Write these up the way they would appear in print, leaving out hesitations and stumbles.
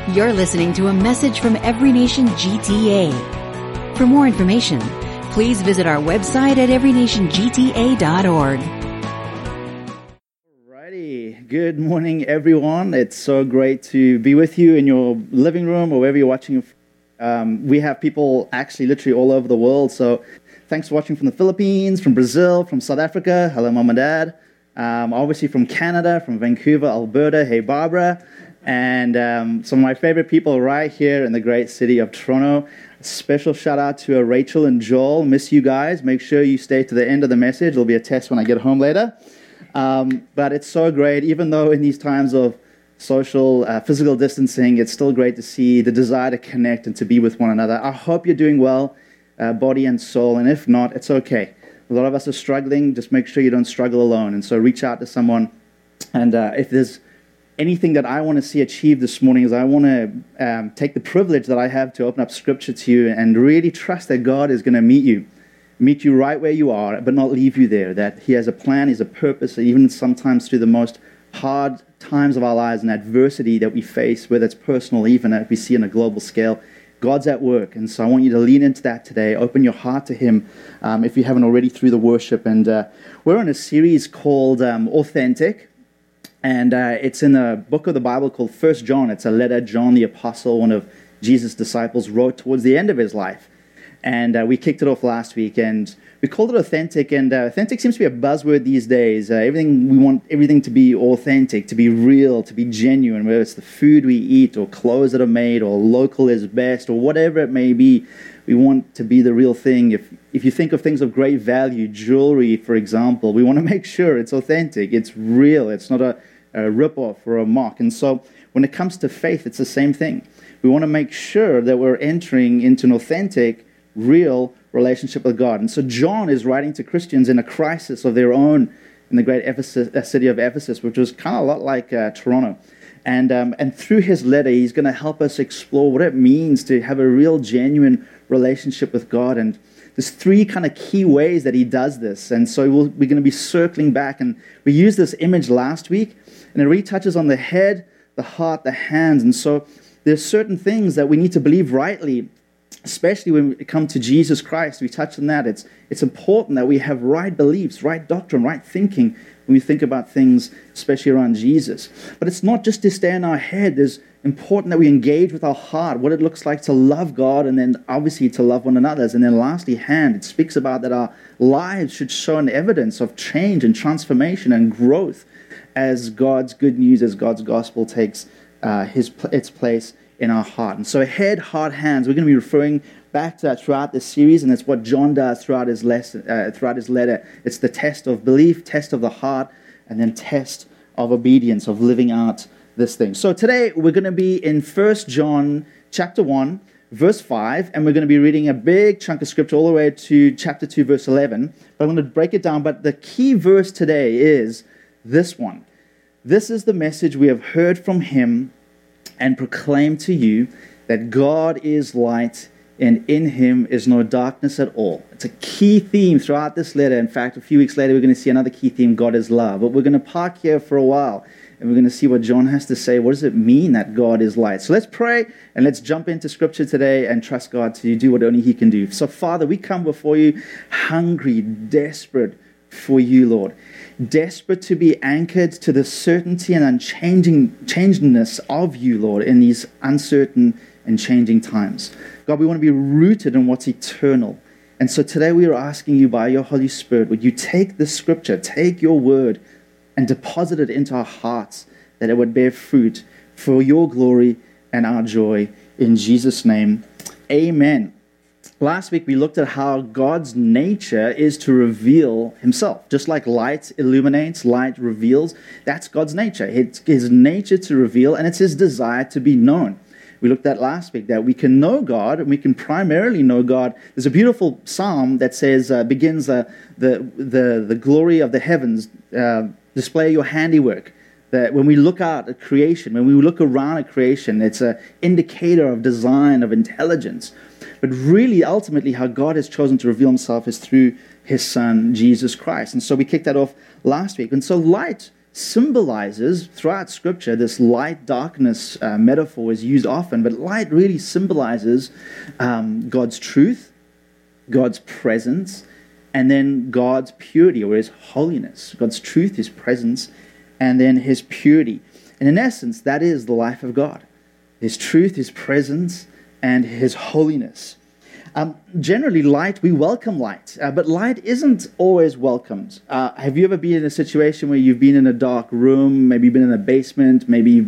You're listening to a message from Every Nation GTA. For more information, please visit our website at everynationgta.org. Alrighty, good morning everyone. It's so great to be with you in your living room or wherever you're watching. We have people actually literally all over the world, so thanks for watching from the Philippines, from Brazil, from South Africa. Hello, Mom and Dad. Obviously from Canada, from Vancouver, Alberta. Hey, Barbara. And some of my favorite people right here in the great city of Toronto. Special shout out to Rachel and Joel. Miss you guys. Make sure you stay to the end of the message. There'll be a test when I get home later. But it's so great, even though in these times of social, physical distancing, it's still great to see the desire to connect and to be with one another. I hope you're doing well, body and soul. And if not, it's okay. A lot of us are struggling. Just make sure you don't struggle alone. And so reach out to someone. And if there's anything that I want to see achieved this morning, is I want to take the privilege that I have to open up Scripture to you and really trust that God is going to meet you right where you are, but not leave you there, that He has a plan, He has a purpose, even sometimes through the most hard times of our lives and adversity that we face, whether it's personal, even that we see on a global scale. God's at work, and so I want you to lean into that today. Open your heart to Him if you haven't already through the worship. And we're in a series called Authentic. And it's in a book of the Bible called 1 John. It's a letter John the Apostle, one of Jesus' disciples, wrote towards the end of his life. And we kicked it off last week, and we called it authentic. And authentic seems to be a buzzword these days. We want everything to be authentic, to be real, to be genuine, whether it's the food we eat or clothes that are made or local is best or whatever it may be. We want to be the real thing. If you think of things of great value, jewelry, for example, we want to make sure it's authentic, it's real, it's not a rip-off or a mock. And so when it comes to faith, it's the same thing. We want to make sure that we're entering into an authentic, real relationship with God. And so John is writing to Christians in a crisis of their own in the great city of Ephesus, which was kind of a lot like Toronto. And through his letter, he's going to help us explore what it means to have a real, genuine relationship with God. And there's three kind of key ways that he does this. And so we're going to be circling back. And we used this image last week, and it really touches on the head, the heart, the hands. And so there's certain things that we need to believe rightly, especially when we come to Jesus Christ. We touched on that. It's important that we have right beliefs, right doctrine, right thinking when we think about things, especially around Jesus. But it's not just to stay in our head. It's important that we engage with our heart, what it looks like to love God, and then obviously to love one another. And then lastly, hand. It speaks about that our lives should show an evidence of change and transformation and growth as God's good news, as God's gospel takes its place in our heart. And so head, heart, hands, we're going to be referring back to that throughout this series, and it's what John does throughout his letter. It's the test of belief, test of the heart, and then test of obedience, of living out this thing. So today we're going to be in 1 John chapter 1, verse 5, and we're going to be reading a big chunk of scripture all the way to chapter 2, verse 11. But I'm going to break it down, but the key verse today is this one. This is the message we have heard from Him and proclaim to you, that God is light, and in Him is no darkness at all. It's a key theme throughout this letter. In fact, a few weeks later, we're going to see another key theme, God is love. But we're going to park here for a while, and we're going to see what John has to say. What does it mean that God is light? So let's pray, and let's jump into Scripture today and trust God to do what only He can do. So, Father, we come before you hungry, desperate for you, Lord. Desperate to be anchored to the certainty and unchangingness of you, Lord, in these uncertain and changing times. God, we want to be rooted in what's eternal. And so today we are asking you by your Holy Spirit, would you take this scripture, take your word, and deposit it into our hearts, that it would bear fruit for your glory and our joy. In Jesus' name, amen. Last week, we looked at how God's nature is to reveal Himself. Just like light illuminates, light reveals, that's God's nature. It's His nature to reveal, and it's His desire to be known. We looked at last week that we can know God, and we can primarily know God. There's a beautiful psalm that says, begins the glory of the heavens, display your handiwork. That when we look out at creation, when we look around at creation, it's an indicator of design, of intelligence. But really, ultimately, how God has chosen to reveal Himself is through His Son, Jesus Christ. And so we kicked that off last week. And so light symbolizes, throughout Scripture, this light-darkness metaphor is used often, but light really symbolizes God's truth, God's presence, and then God's purity, or His holiness. God's truth, His presence, and then His purity. And in essence, that is the life of God. His truth, His presence, and His holiness. Generally, light, we welcome light, but light isn't always welcomed. Have you ever been in a situation where you've been in a dark room, maybe you've been in a basement, maybe you've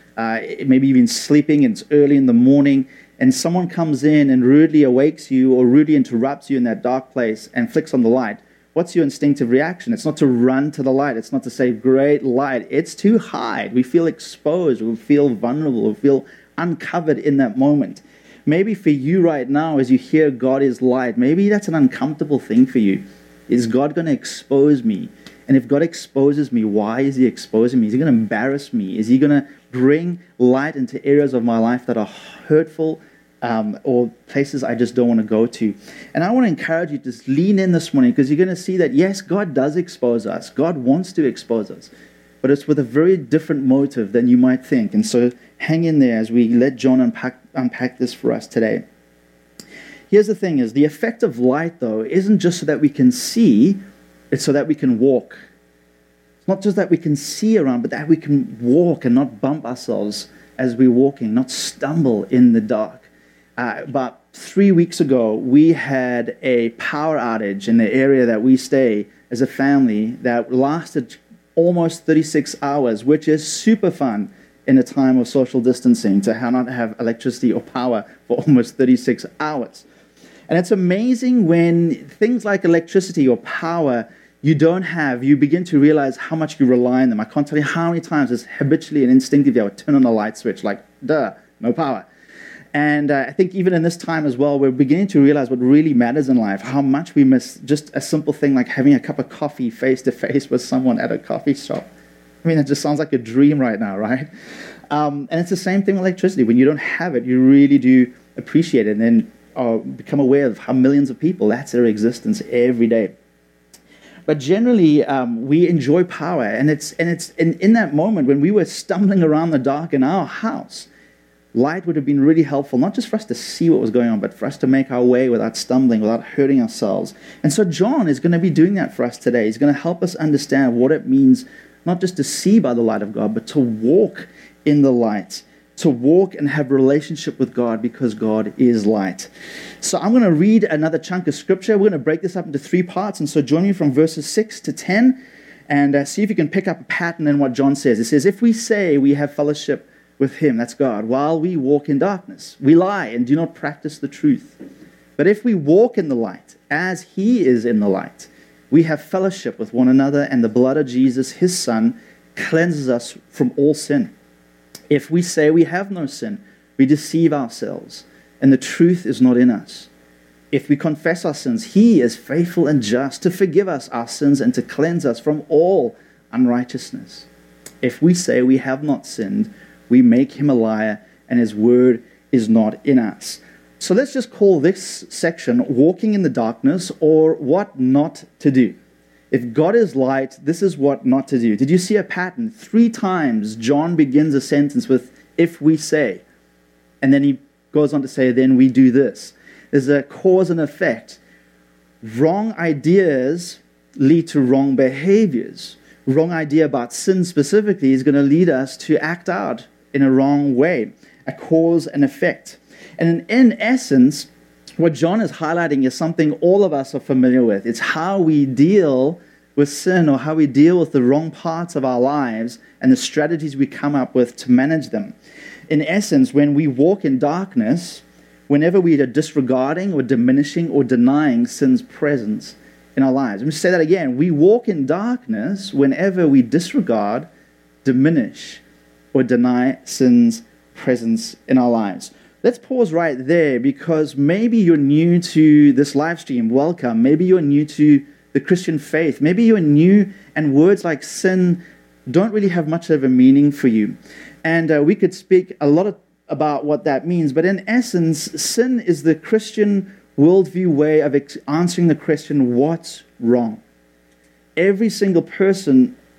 been sleeping and it's early in the morning, and someone comes in and rudely awakes you or rudely interrupts you in that dark place and flicks on the light? What's your instinctive reaction? It's not to run to the light. It's not to say, great light. It's to hide. We feel exposed. We feel vulnerable. We feel uncovered in that moment. Maybe for you right now, as you hear God is light, maybe that's an uncomfortable thing for you. Is God going to expose me? And if God exposes me, why is He exposing me? Is He going to embarrass me? Is He going to bring light into areas of my life that are hurtful or places I just don't want to go to? And I want to encourage you to just lean in this morning, because you're going to see that, yes, God does expose us. God wants to expose us. But it's with a very different motive than you might think. And so hang in there as we let John unpack this for us today. Here's the thing is, the effect of light, though, isn't just so that we can see, it's so that we can walk. It's not just that we can see around, but that we can walk and not bump ourselves as we're walking, not stumble in the dark. About 3 weeks ago, we had a power outage in the area that we stay as a family that lasted almost 36 hours, which is super fun in a time of social distancing, to not have electricity or power for almost 36 hours. And it's amazing when things like electricity or power you don't have, you begin to realize how much you rely on them. I can't tell you how many times it's habitually and instinctively I would turn on a light switch, like, duh, no power. And I think even in this time as well, we're beginning to realize what really matters in life, how much we miss just a simple thing like having a cup of coffee face-to-face with someone at a coffee shop. I mean, it just sounds like a dream right now, right? And it's the same thing with electricity. When you don't have it, you really do appreciate it, and then become aware of how millions of people, that's their existence every day. But generally, we enjoy power, and it's in that moment when we were stumbling around the dark in our house, light would have been really helpful, not just for us to see what was going on, but for us to make our way without stumbling, without hurting ourselves. And so John is going to be doing that for us today. He's going to help us understand what it means, not just to see by the light of God, but to walk in the light, to walk and have a relationship with God, because God is light. So I'm going to read another chunk of Scripture. We're going to break this up into 3 parts, and so join me from verses 6 to 10, and see if you can pick up a pattern in what John says. It says, if we say we have fellowship with Him, that's God, while we walk in darkness, we lie and do not practice the truth. But if we walk in the light, as He is in the light, we have fellowship with one another, and the blood of Jesus, His Son, cleanses us from all sin. If we say we have no sin, we deceive ourselves, and the truth is not in us. If we confess our sins, He is faithful and just to forgive us our sins and to cleanse us from all unrighteousness. If we say we have not sinned, we make Him a liar, and His word is not in us. So let's just call this section walking in the darkness, or what not to do. If God is light, this is what not to do. Did you see a pattern? 3 times John begins a sentence with, if we say. And then he goes on to say, then we do this. There's a cause and effect. Wrong ideas lead to wrong behaviors. Wrong idea about sin specifically is going to lead us to act out in a wrong way. A cause and effect. And in essence, what John is highlighting is something all of us are familiar with. It's how we deal with sin, or how we deal with the wrong parts of our lives, and the strategies we come up with to manage them. In essence, when we walk in darkness, whenever we are disregarding or diminishing or denying sin's presence in our lives. Let me say that again. We walk in darkness whenever we disregard, diminish, or deny sin's presence in our lives. Let's pause right there, because maybe you're new to this live stream. Welcome. Maybe you're new to the Christian faith. Maybe you're new and words like sin don't really have much of a meaning for you. And we could speak a lot about what that means. But in essence, sin is the Christian worldview way of answering the question, what's wrong? Every single person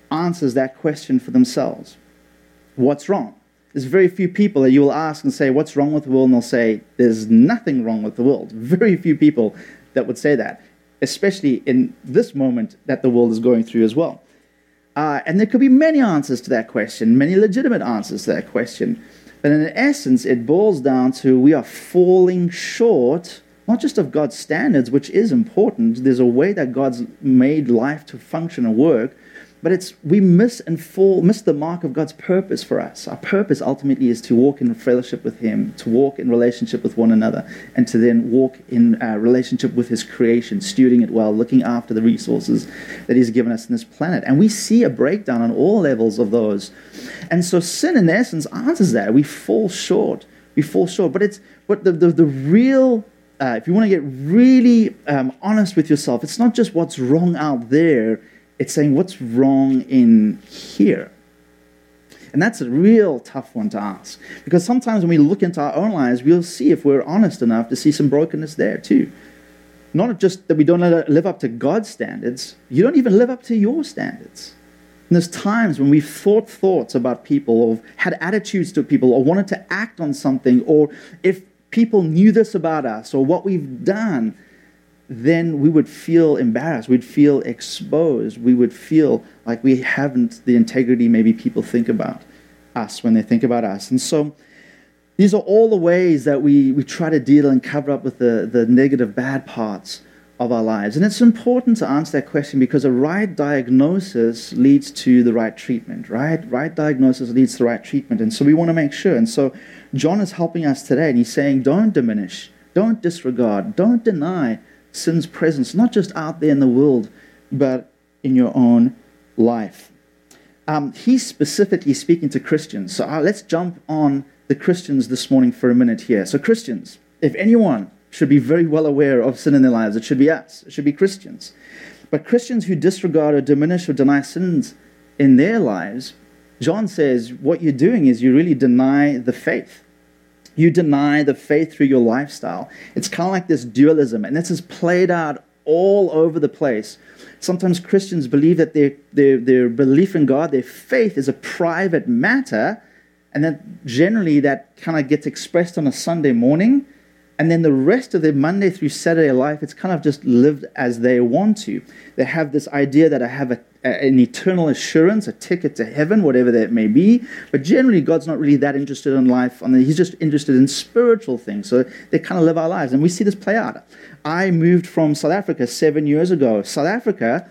answers that question for themselves. What's wrong? There's very few people that you will ask and say, what's wrong with the world? And they'll say, there's nothing wrong with the world. Very few people that would say that, especially in this moment that the world is going through as well. And there could be many answers to that question, many legitimate answers to that question. But in essence, it boils down to we are falling short, not just of God's standards, which is important. There's a way that God's made life to function and work. But we miss the mark of God's purpose for us. Our purpose ultimately is to walk in fellowship with Him, to walk in relationship with one another, and to then walk in relationship with His creation, stewarding it well, looking after the resources that He's given us in this planet. And we see a breakdown on all levels of those. And so sin, in essence, answers that. We fall short. We fall short. But the real, if you want to get really honest with yourself, it's not just what's wrong out there. It's saying, what's wrong in here? And that's a real tough one to ask. Because sometimes when we look into our own lives, we'll see, if we're honest enough, to see some brokenness there too. Not just that we don't live up to God's standards, you don't even live up to your standards. And there's times when we've thought thoughts about people, or had attitudes to people, or wanted to act on something, or if people knew this about us, or what we've done, then we would feel embarrassed, we'd feel exposed, we would feel like we haven't the integrity maybe people think about us when they think about us. And so these are all the ways that we try to deal and cover up with the negative, bad parts of our lives. And it's important to answer that question because a right diagnosis leads to the right treatment, right? Right diagnosis leads to the right treatment. And so we want to make sure. And so John is helping us today, and he's saying, don't diminish, don't disregard, don't deny sin's presence, not just out there in the world, but in your own life. He's specifically speaking to Christians. So let's jump on the Christians this morning for a minute here. So Christians, if anyone should be very well aware of sin in their lives, it should be us. It should be Christians. But Christians who disregard or diminish or deny sins in their lives, John says what you're doing is you really deny the faith. You deny the faith through your lifestyle. It's kind of like this dualism, and this is played out all over the place. Sometimes Christians believe that their belief in God, their faith, is a private matter, and that generally that kind of gets expressed on a Sunday morning, and then the rest of their Monday through Saturday life, it's kind of just lived as they want to. They have this idea that I have an eternal assurance, a ticket to heaven, whatever that may be. But generally, God's not really that interested in life. He's just interested in spiritual things. So they kind of live our lives. And we see this play out. I moved from South Africa 7 years ago. South Africa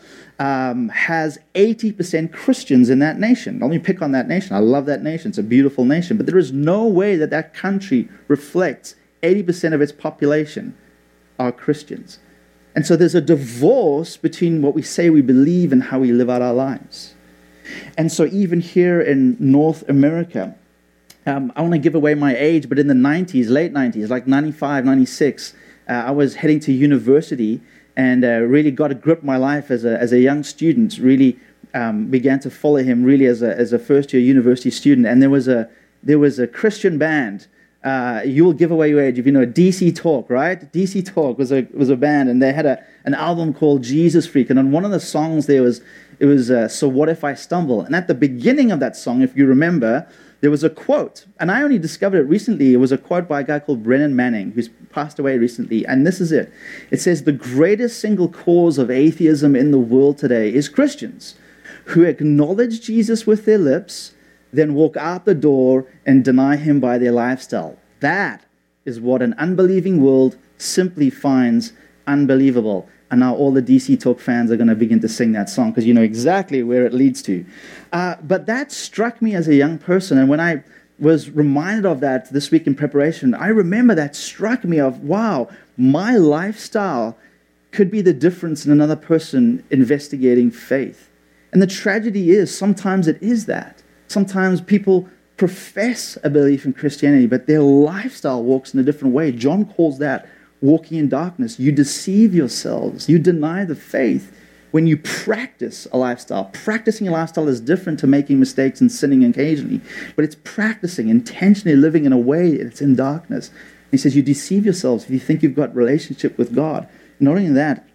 has 80% Christians in that nation. Let me pick on that nation. I love that nation. It's a beautiful nation. But there is no way that that country reflects 80% of its population are Christians. And so there's a divorce between what we say we believe and how we live out our lives. And so even here in North America, I want to give away my age, but in the 90s, late 90s, like 95, 96, I was heading to university and really got a grip of my life as a young student, really began to follow him really as a first-year university student. And there was a Christian band. You will give away your age if you know DC Talk, right? DC Talk was a band, and they had an album called Jesus Freak, and on one of the songs it was So What If I Stumble? And at the beginning of that song, if you remember, there was a quote, and I only discovered it recently. It was a quote by a guy called Brennan Manning, who's passed away recently, and this is it. It says, the greatest single cause of atheism in the world today is Christians who acknowledge Jesus with their lips, then walk out the door and deny him by their lifestyle. That is what an unbelieving world simply finds unbelievable. And now all the DC Talk fans are going to begin to sing that song because you know exactly where it leads to. But that struck me as a young person. And when I was reminded of that this week in preparation, I remember that struck me of, wow, my lifestyle could be the difference in another person investigating faith. And the tragedy is sometimes it is that. Sometimes people profess a belief in Christianity, but their lifestyle walks in a different way. John calls that walking in darkness. You deceive yourselves. You deny the faith when you practice a lifestyle. Practicing a lifestyle is different to making mistakes and sinning occasionally, but it's practicing, intentionally living in a way that's in darkness. And he says you deceive yourselves if you think you've got relationship with God. Not only that,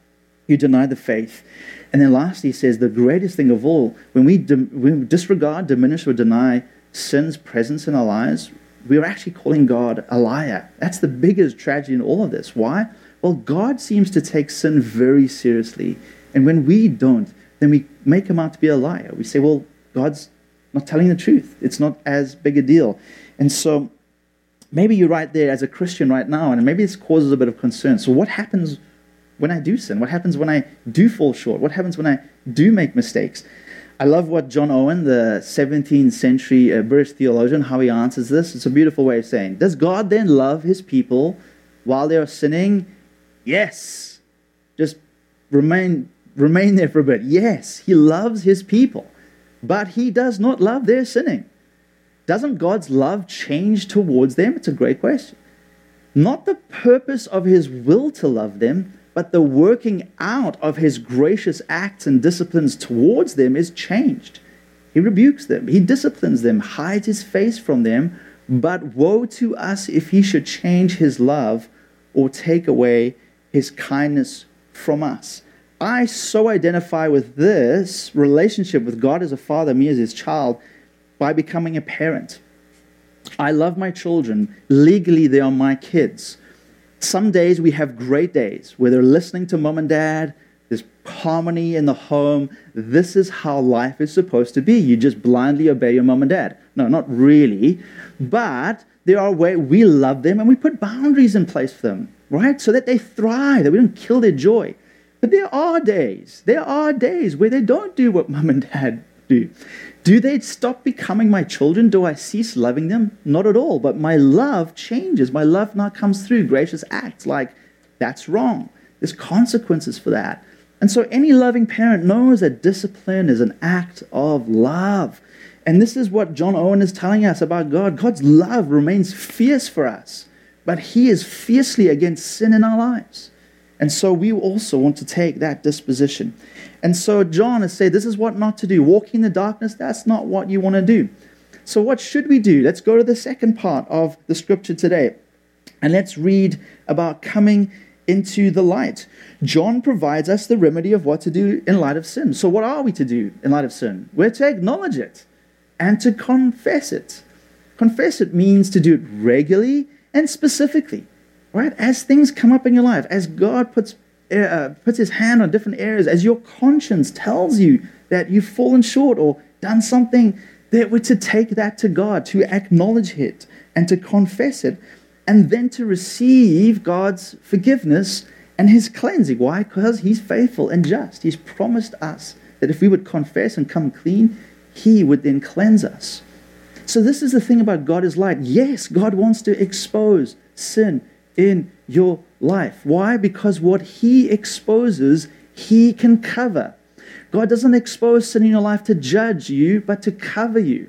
who deny the faith. And then lastly, he says the greatest thing of all, when we disregard, diminish, or deny sin's presence in our lives, we're actually calling God a liar. That's the biggest tragedy in all of this. Why? Well, God seems to take sin very seriously. And when we don't, then we make him out to be a liar. We say, well, God's not telling the truth. It's not as big a deal. And so maybe you're right there as a Christian right now, and maybe this causes a bit of concern. So what happens when I do sin? What happens when I do fall short? What happens when I do make mistakes? I love what John Owen, the 17th century British theologian, how he answers this. It's a beautiful way of saying, does God then love his people while they are sinning? Yes. Just remain there for a bit. Yes, he loves his people, but he does not love their sinning. Doesn't God's love change towards them? It's a great question. Not the purpose of his will to love them, but the working out of his gracious acts and disciplines towards them is changed. He rebukes them, he disciplines them, hides his face from them, but woe to us if he should change his love or take away his kindness from us. I so identify with this relationship with God as a father, me as his child, by becoming a parent. I love my children. Legally, they are my kids. Some days we have great days where they're listening to mom and dad. There's harmony in the home. This is how life is supposed to be. You just blindly obey your mom and dad. No, not really. But there are ways we love them and we put boundaries in place for them, right? So that they thrive, that we don't kill their joy. But there are days where they don't do what mom and dad do. Do they stop becoming my children? Do I cease loving them? Not at all. But my love changes. My love now comes through gracious acts like, that's wrong. There's consequences for that. And so any loving parent knows that discipline is an act of love. And this is what John Owen is telling us about God. God's love remains fierce for us, but he is fiercely against sin in our lives. And so we also want to take that disposition. And so John has said, this is what not to do. Walking in the darkness, that's not what you want to do. So what should we do? Let's go to the second part of the scripture today. And let's read about coming into the light. John provides us the remedy of what to do in light of sin. So what are we to do in light of sin? We're to acknowledge it and to confess it. Confess it means to do it regularly and specifically. Right? As things come up in your life, as God puts his hand on different areas, as your conscience tells you that you've fallen short or done something, that we're to take that to God, to acknowledge it and to confess it, and then to receive God's forgiveness and his cleansing. Why? Because he's faithful and just. He's promised us that if we would confess and come clean, he would then cleanse us. So this is the thing about God is light. Yes, God wants to expose sin in your life. Why? Because what he exposes, he can cover. God doesn't expose sin in your life to judge you, but to cover you.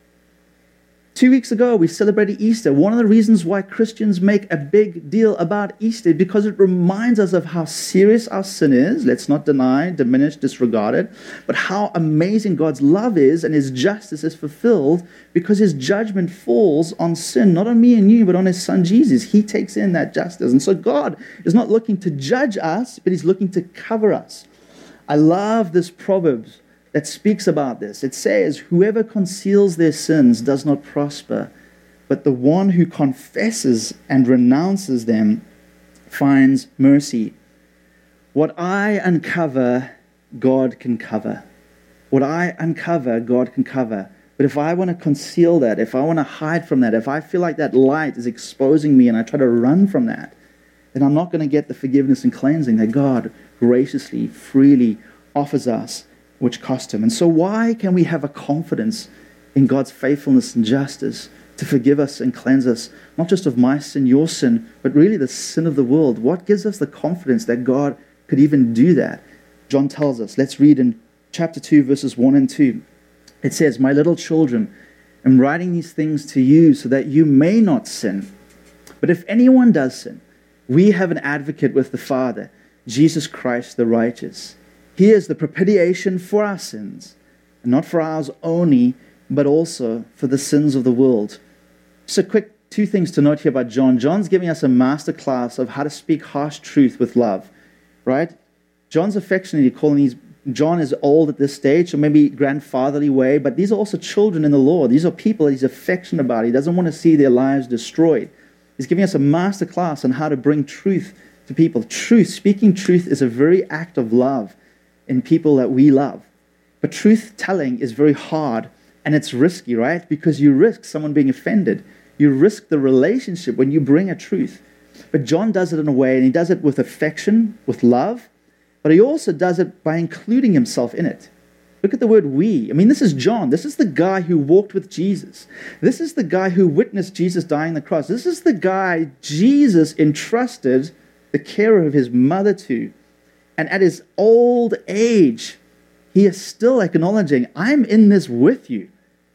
2 weeks ago, we celebrated Easter. One of the reasons why Christians make a big deal about Easter is because it reminds us of how serious our sin is. Let's not deny, diminish, disregard it. But how amazing God's love is and his justice is fulfilled because his judgment falls on sin, not on me and you, but on his son Jesus. He takes in that justice. And so God is not looking to judge us, but he's looking to cover us. I love this Proverbs that speaks about this. It says, whoever conceals their sins does not prosper, but the one who confesses and renounces them finds mercy. What I uncover, God can cover. What I uncover, God can cover. But if I want to conceal that, if I want to hide from that, if I feel like that light is exposing me and I try to run from that, then I'm not going to get the forgiveness and cleansing that God graciously, freely offers us, which cost him. And so why can we have a confidence in God's faithfulness and justice to forgive us and cleanse us, not just of my sin, your sin, but really the sin of the world? What gives us the confidence that God could even do that? John tells us. Let's read in chapter 2, verses 1 and 2. It says, my little children, I'm writing these things to you so that you may not sin. But if anyone does sin, we have an advocate with the Father, Jesus Christ the righteous. He is the propitiation for our sins, and not for ours only, but also for the sins of the world. So quick, two things to note here about John. John's giving us a master class of how to speak harsh truth with love, right? John's affectionately calling John is old at this stage, or maybe grandfatherly way, but these are also children in the Lord. These are people that he's affectionate about. He doesn't want to see their lives destroyed. He's giving us a master class on how to bring truth to people. Truth, speaking truth is a very act of love in people that we love. But truth telling is very hard, and it's risky, right? Because you risk someone being offended. You risk the relationship when you bring a truth. But John does it in a way, and he does it with affection, with love, but he also does it by including himself in it. Look at the word we. I mean, this is John. This is the guy who walked with Jesus. This is the guy who witnessed Jesus dying on the cross. This is the guy Jesus entrusted the care of his mother to. And at his old age, he is still acknowledging, I'm in this with you.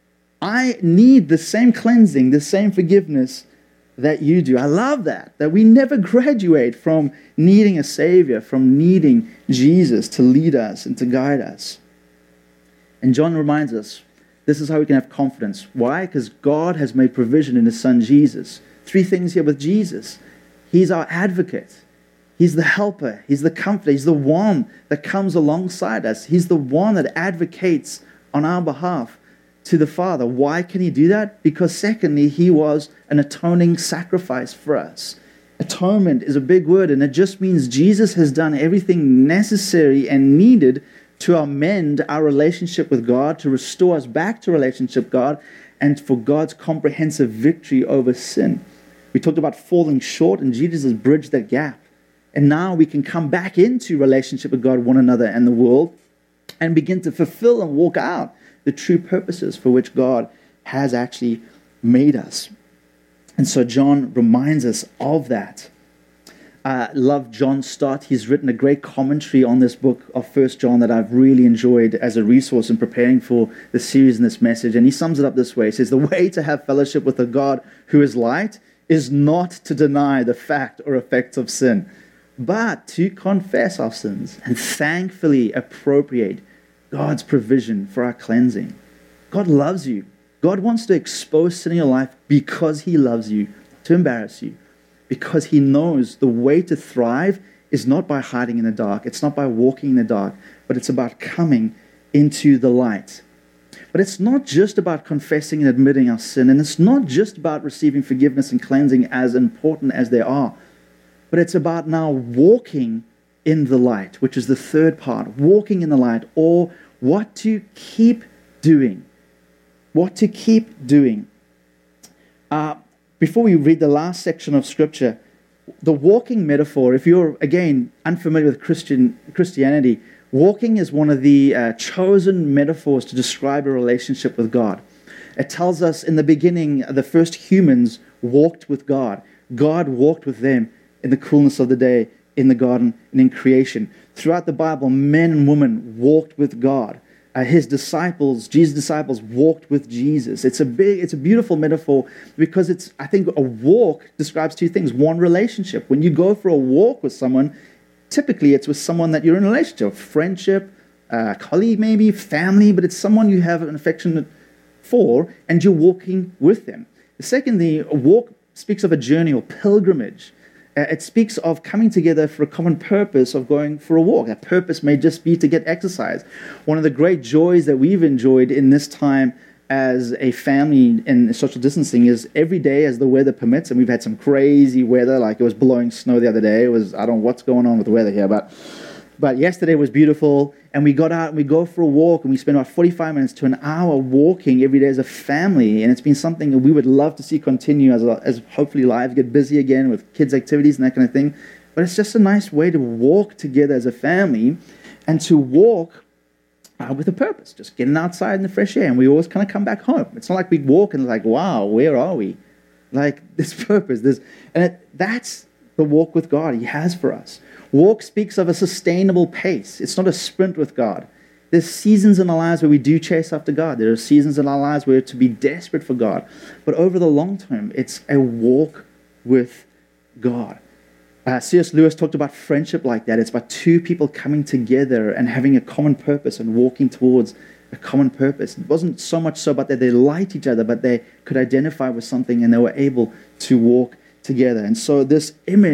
I need the same cleansing, the same forgiveness that you do. I love that we never graduate from needing a Savior, from needing Jesus to lead us and to guide us. And John reminds us, this is how we can have confidence. Why? Because God has made provision in his Son Jesus. 3 things here with Jesus. He's our advocate. He's the helper. He's the comforter. He's the one that comes alongside us. He's the one that advocates on our behalf to the Father. Why can he do that? Because secondly, he was an atoning sacrifice for us. Atonement is a big word, and it just means Jesus has done everything necessary and needed to amend our relationship with God, to restore us back to relationship with God, and for God's comprehensive victory over sin. We talked about falling short, and Jesus has bridged that gap. And now we can come back into relationship with God, one another, and the world, and begin to fulfill and walk out the true purposes for which God has actually made us. And so John reminds us of that. Love John Stott. He's written a great commentary on this book of 1 John that I've really enjoyed as a resource in preparing for the series and this message. And he sums it up this way. He says, the way to have fellowship with a God who is light is not to deny the fact or effects of sin, but to confess our sins and thankfully appropriate God's provision for our cleansing. God loves you. God wants to expose sin in your life because he loves you, to embarrass you, because he knows the way to thrive is not by hiding in the dark. It's not by walking in the dark, but it's about coming into the light. But it's not just about confessing and admitting our sin, and it's not just about receiving forgiveness and cleansing, as important as they are, but it's about now walking in the light, which is the third part, walking in the light, or what to keep doing. What to keep doing. Before we read the last section of Scripture, the walking metaphor, if you're, again, unfamiliar with Christianity, walking is one of the chosen metaphors to describe a relationship with God. It tells us in the beginning, the first humans walked with God. God walked with them in the coolness of the day, in the garden, and in creation. Throughout the Bible, men and women walked with God. His disciples, Jesus' disciples, walked with Jesus. It's a beautiful metaphor because I think a walk describes 2 things. One, relationship. When you go for a walk with someone, typically it's with someone that you're in a relationship, friendship, colleague maybe, family, but it's someone you have an affection for and you're walking with them. Secondly, a walk speaks of a journey or pilgrimage. It speaks of coming together for a common purpose of going for a walk. That purpose may just be to get exercise. One of the great joys that we've enjoyed in this time as a family in social distancing is every day as the weather permits, and we've had some crazy weather, like it was blowing snow the other day. I don't know what's going on with the weather here, but yesterday was beautiful, and we got out and we go for a walk, and we spend about 45 minutes to an hour walking every day as a family, and it's been something that we would love to see continue as hopefully lives get busy again with kids' activities and that kind of thing. But it's just a nice way to walk together as a family and to walk with a purpose, just getting outside in the fresh air, and we always kind of come back home. It's not like we walk and like, wow, where are we? Like this purpose, that's the walk with God he has for us. Walk speaks of a sustainable pace. It's not a sprint with God. There's seasons in our lives where we do chase after God. There are seasons in our lives where to be desperate for God. But over the long term, it's a walk with God. C.S. Lewis talked about friendship like that. It's about 2 people coming together and having a common purpose and walking towards a common purpose. It wasn't so much so about that they liked each other, but they could identify with something and they were able to walk together. And so this image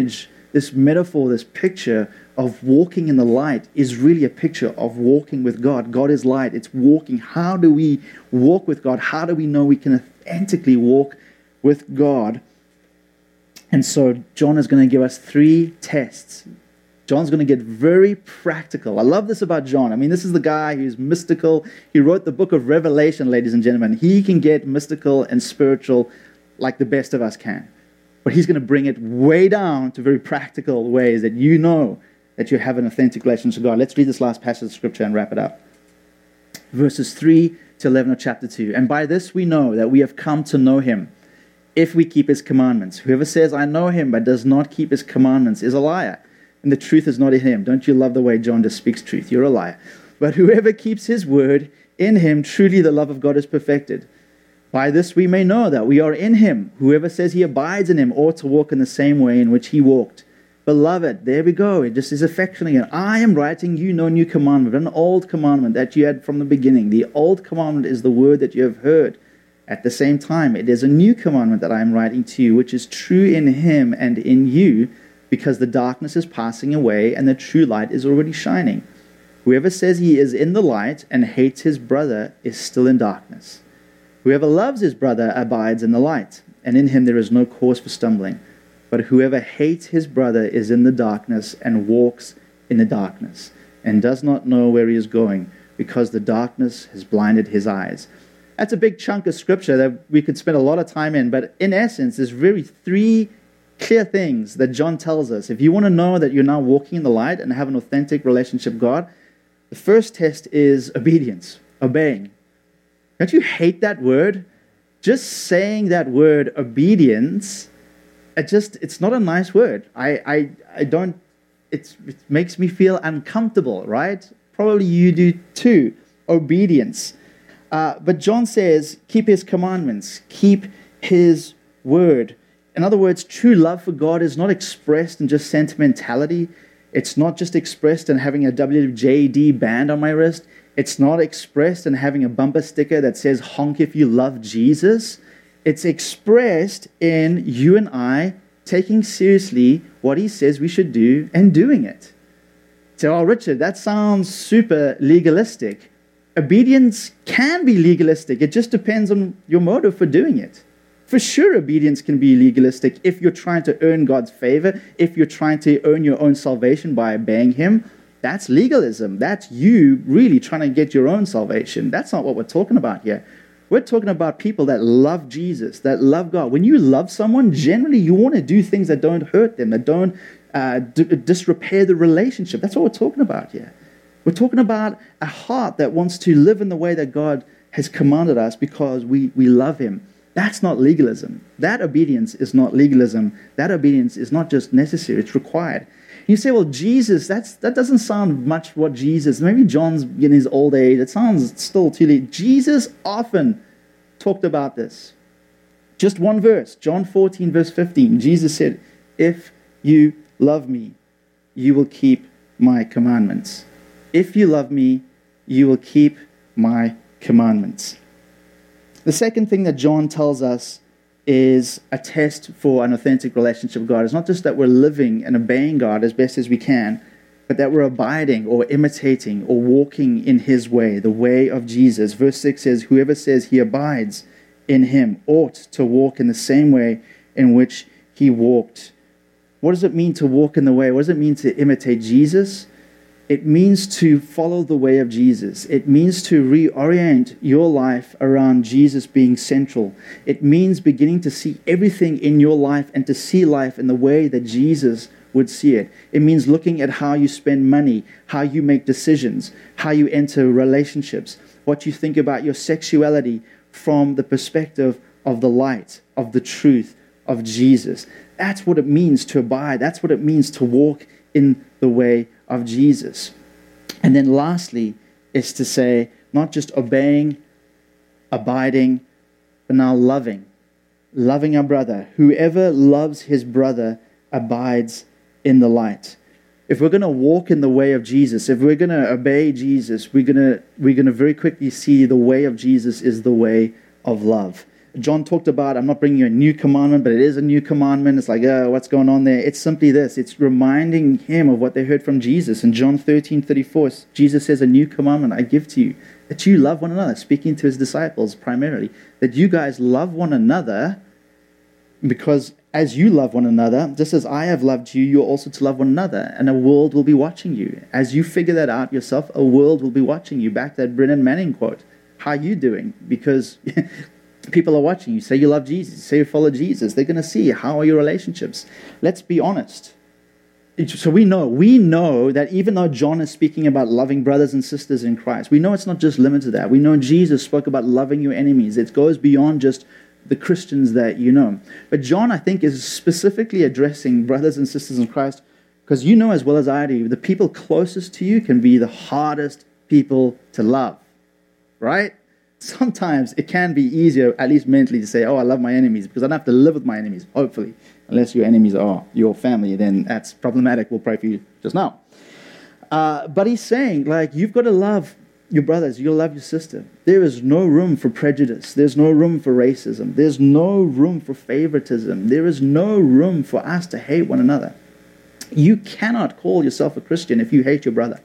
this metaphor, this picture of walking in the light is really a picture of walking with God. God is light. It's walking. How do we walk with God? How do we know we can authentically walk with God? And so John is going to give us 3 tests. John's going to get very practical. I love this about John. I mean, this is the guy who's mystical. He wrote the book of Revelation, ladies and gentlemen. He can get mystical and spiritual like the best of us can. But he's going to bring it way down to very practical ways that you know that you have an authentic relationship with God. Let's read this last passage of Scripture and wrap it up. Verses 3 to 11 of chapter 2. And by this we know that we have come to know him, if we keep his commandments. Whoever says, I know him, but does not keep his commandments is a liar, and the truth is not in him. Don't you love the way John just speaks truth? You're a liar. But whoever keeps his word, in him truly the love of God is perfected. By this we may know that we are in him. Whoever says he abides in him ought to walk in the same way in which he walked. Beloved, there we go. It just is affection again. I am writing you no new commandment, but an old commandment that you had from the beginning. The old commandment is the word that you have heard. At the same time, it is a new commandment that I am writing to you, which is true in him and in you, because the darkness is passing away and the true light is already shining. Whoever says he is in the light and hates his brother is still in darkness. Whoever loves his brother abides in the light, and in him there is no cause for stumbling. But whoever hates his brother is in the darkness and walks in the darkness, and does not know where he is going, because the darkness has blinded his eyes. That's a big chunk of scripture that we could spend a lot of time in, but in essence, there's really 3 clear things that John tells us. If you want to know that you're now walking in the light and have an authentic relationship with God, the first test is obedience, obeying. Don't you hate that word? Just saying that word, obedience, it's not a nice word. It makes me feel uncomfortable, right? Probably you do too. Obedience. But John says, keep his commandments, keep his word. In other words, true love for God is not expressed in just sentimentality. It's not just expressed in having a WJD band on my wrist. It's not expressed in having a bumper sticker that says, honk if you love Jesus. It's expressed in you and I taking seriously what he says we should do and doing it. So, oh, Richard, that sounds super legalistic. Obedience can be legalistic. It just depends on your motive for doing it. For sure, obedience can be legalistic if you're trying to earn God's favor, if you're trying to earn your own salvation by obeying him. That's legalism. That's you really trying to get your own salvation. That's not what we're talking about here. We're talking about people that love Jesus, that love God. When you love someone, generally you want to do things that don't hurt them, that don't disrepair the relationship. That's what we're talking about here. We're talking about a heart that wants to live in the way that God has commanded us because we love him. That's not legalism. That obedience is not legalism. That obedience is not just necessary, it's required. You say, well, Jesus, that doesn't sound much what Jesus, maybe John's in his old age, it sounds still too late. Jesus often talked about this. Just one verse, John 14, verse 15, Jesus said, if you love me, you will keep my commandments. If you love me, you will keep my commandments. The second thing that John tells us is a test for an authentic relationship with God. It's not just that we're living and obeying God as best as we can, but that we're abiding or imitating or walking in his way, the way of Jesus. Verse 6 says, whoever says he abides in him ought to walk in the same way in which he walked. What does it mean to walk in the way? What does it mean to imitate Jesus? It means to follow the way of Jesus. It means to reorient your life around Jesus being central. It means beginning to see everything in your life and to see life in the way that Jesus would see it. It means looking at how you spend money, how you make decisions, how you enter relationships, what you think about your sexuality from the perspective of the light, of the truth of Jesus. That's what it means to abide. That's what it means to walk in the way of Jesus. And then lastly is to say, not just obeying, abiding, but now loving our brother. Whoever loves his brother abides in the light. If we're going to walk in the way of Jesus, if we're going to obey Jesus, we're going to very quickly see the way of Jesus is the way of love. John talked about, I'm not bringing you a new commandment, but it is a new commandment. It's like, what's going on there? It's simply this. It's reminding him of what they heard from Jesus. In John 13:34, Jesus says, a new commandment I give to you, that you love one another, speaking to his disciples primarily, that you guys love one another, because as you love one another, just as I have loved you, you're also to love one another, and a world will be watching you. As you figure that out yourself, a world will be watching you. Back to that Brennan Manning quote. How are you doing? Because people are watching you. Say you love Jesus. Say you follow Jesus. They're going to see how are your relationships. Let's be honest. So we know that even though John is speaking about loving brothers and sisters in Christ, we know it's not just limited to that. We know Jesus spoke about loving your enemies. It goes beyond just the Christians that you know. But John, I think, is specifically addressing brothers and sisters in Christ, because you know as well as I do, the people closest to you can be the hardest people to love, right? Sometimes it can be easier, at least mentally, to say, I love my enemies, because I don't have to live with my enemies, hopefully. Unless your enemies are your family, then that's problematic. We'll pray for you just now. But he's saying, you've got to love your brothers, you'll love your sister. There is no room for prejudice. There's no room for racism. There's no room for favoritism. There is no room for us to hate one another. You cannot call yourself a Christian if you hate your brother.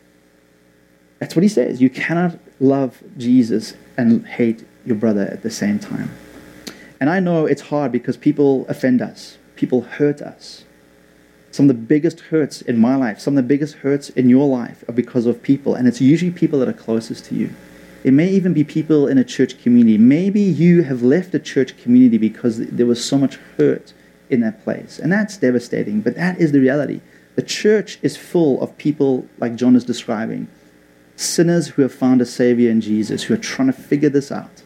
That's what he says. You cannot love Jesus and hate your brother at the same time. And I know it's hard because people offend us. People hurt us. Some of the biggest hurts in my life, some of the biggest hurts in your life are because of people. And it's usually people that are closest to you. It may even be people in a church community. Maybe you have left a church community because there was so much hurt in that place. And that's devastating, but that is the reality. The church is full of people like John is describing. Sinners who have found a Savior in Jesus, who are trying to figure this out.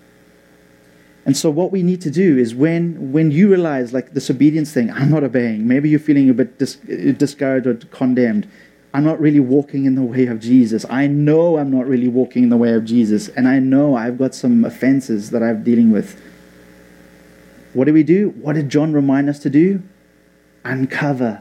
And so what we need to do is when you realize, this obedience thing, I'm not obeying. Maybe you're feeling a bit discouraged or condemned. I'm not really walking in the way of Jesus. I know I'm not really walking in the way of Jesus. And I know I've got some offenses that I'm dealing with. What do? What did John remind us to do? Uncover.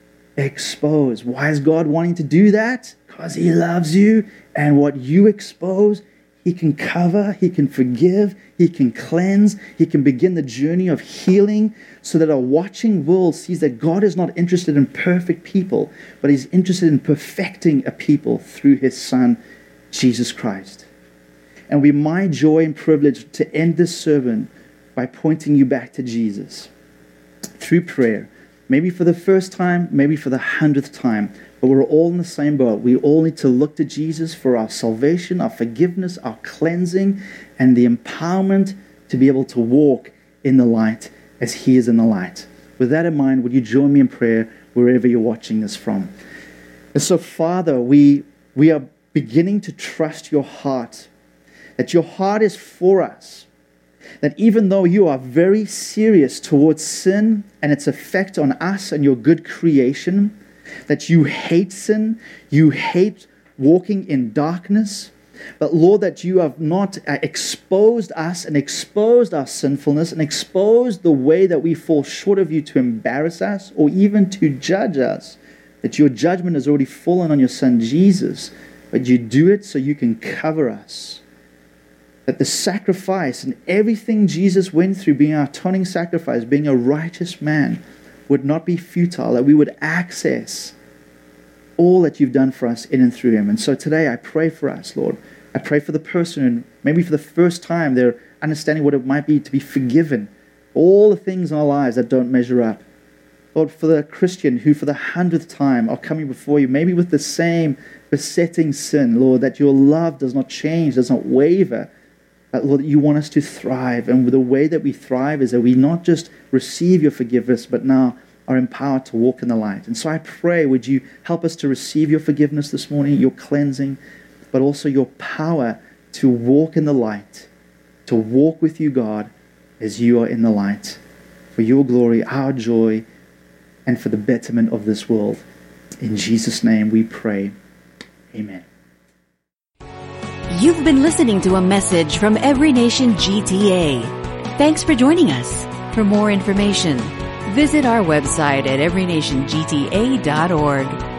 Expose. Why is God wanting to do that? Because he loves you. And what you expose, he can cover, he can forgive, he can cleanse, he can begin the journey of healing so that a watching world sees that God is not interested in perfect people, but he's interested in perfecting a people through his Son, Jesus Christ. And we my joy and privilege to end this sermon by pointing you back to Jesus through prayer. Maybe for the first time, maybe for the 100th time, but we're all in the same boat. We all need to look to Jesus for our salvation, our forgiveness, our cleansing, and the empowerment to be able to walk in the light as he is in the light. With that in mind, would you join me in prayer wherever you're watching this from? And so, Father, we are beginning to trust your heart, that your heart is for us. That even though you are very serious towards sin and its effect on us and your good creation, that you hate sin, you hate walking in darkness, but Lord, that you have not exposed us and exposed our sinfulness and exposed the way that we fall short of you to embarrass us or even to judge us, that your judgment has already fallen on your Son Jesus, but you do it so you can cover us. That the sacrifice and everything Jesus went through, being our atoning sacrifice, being a righteous man, would not be futile, that we would access all that you've done for us in and through him. And so today I pray for us, Lord. I pray for the person, maybe for the first time, they're understanding what it might be to be forgiven. All the things in our lives that don't measure up. Lord, for the Christian who for the 100th time are coming before you, maybe with the same besetting sin, Lord, that your love does not change, does not waver. Lord, you want us to thrive. And the way that we thrive is that we not just receive your forgiveness, but now are empowered to walk in the light. And so I pray, would you help us to receive your forgiveness this morning, your cleansing, but also your power to walk in the light, to walk with you, God, as you are in the light, for your glory, our joy, and for the betterment of this world. In Jesus' name we pray. Amen. You've been listening to a message from Every Nation GTA. Thanks for joining us. For more information, visit our website at everynationgta.org.